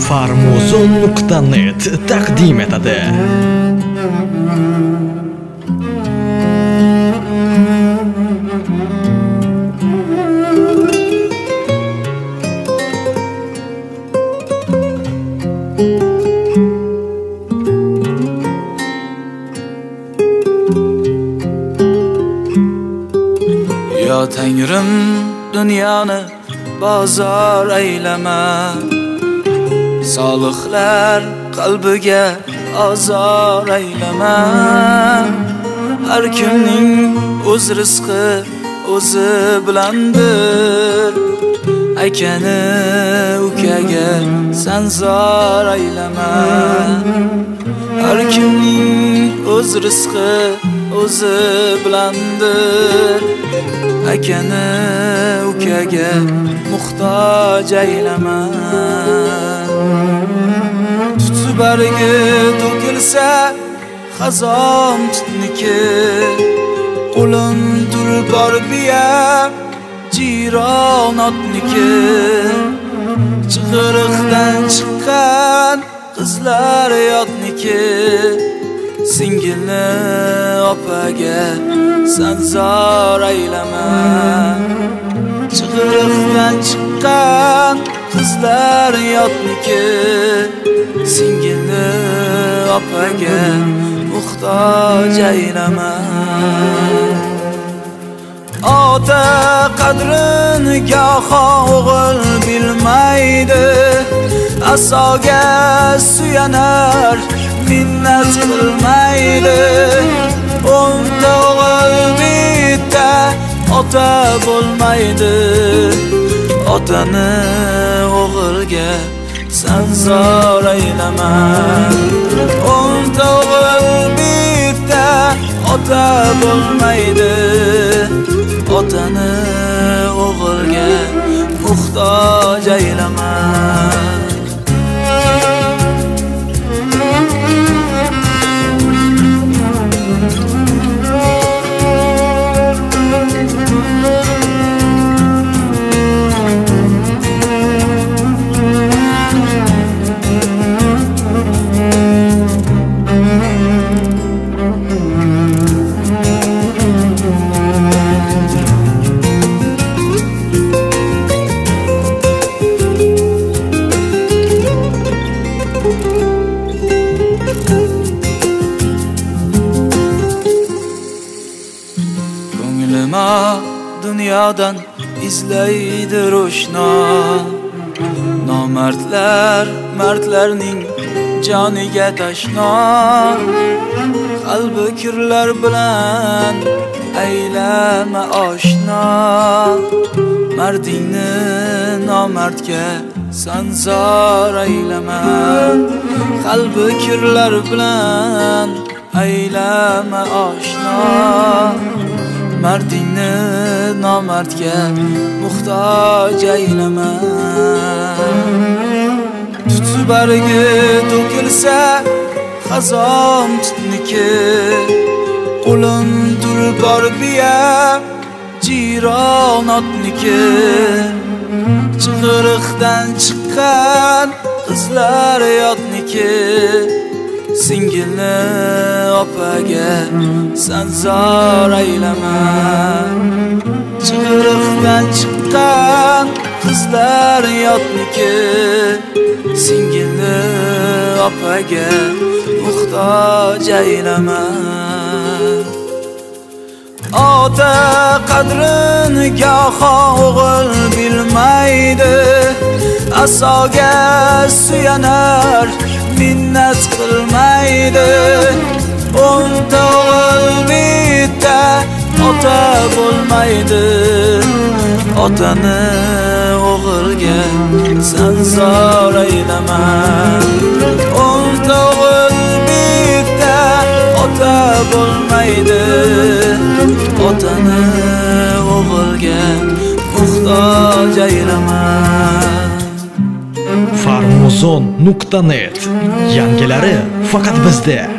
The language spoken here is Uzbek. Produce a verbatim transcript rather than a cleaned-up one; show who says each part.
Speaker 1: farmuzon nuqta net taqdim etadi.
Speaker 2: Ya Tengrim, dünyani bozor aylama, solihlar qalbiga azor aylama. Har kimning o'z rizqi o'zi bilandir, akani ukaga sen zor aylama. Har kimning o'z rizqi o'zi bilandir, akani ukaga muhtoj aylama. Tuti bargi to'kilsa xazon tutniki, qo'lin tulpor biya jiron otniki. Chig'iriqdan chiqqan qizlar yotniki, singilni opaga sen zor aylama. Chig'iriqdan chiqqan qizlar yotniki, singilni opaga muhtoj aylama. Ota qadrini goho o'g'il bilmaydi, asoga suyanar minnat qilmaydi. O'nta o'g'il bitta ota bo'lmaydi, otani o'g'ilga sen zor aylama. O'nta o'g'il bitta ota bo'lmaydi, otani o'g'ilga muhtoj aylama. Dunyodan izlaydi ro'shno, nomardlar mardlarning joniga tashno. Qalbi kirlar bilan aylama oshno, mardingni nomardga sen zor aylama. Qalbi kirlar bilan aylama oshno, mardingni nomardga muhtoj aylama. Tuti bargi to'kilsa xazon tutniki, qo'lin tulpor biya jiron otniki. Chig'iriqdan chiqqan qizlar yotniki, singilni opaga sen zor aylama. Chig'iriqdan chiqqan qizlar yotniki, singilni opaga muhtoj aylama. Ota qadrini goho o'g'il bilmaydi, asoga suyanar minnat qilmaydi. O'nta o'g'il bitta ota bo'lmaydi, otani o'g'ilga sen zor aylama. O'nta o'g'il bitta ota bo'lmaydi, otani o'g'ilga muhtoj aylama.
Speaker 1: farmuzon nuqta net yangilari faqat bizda.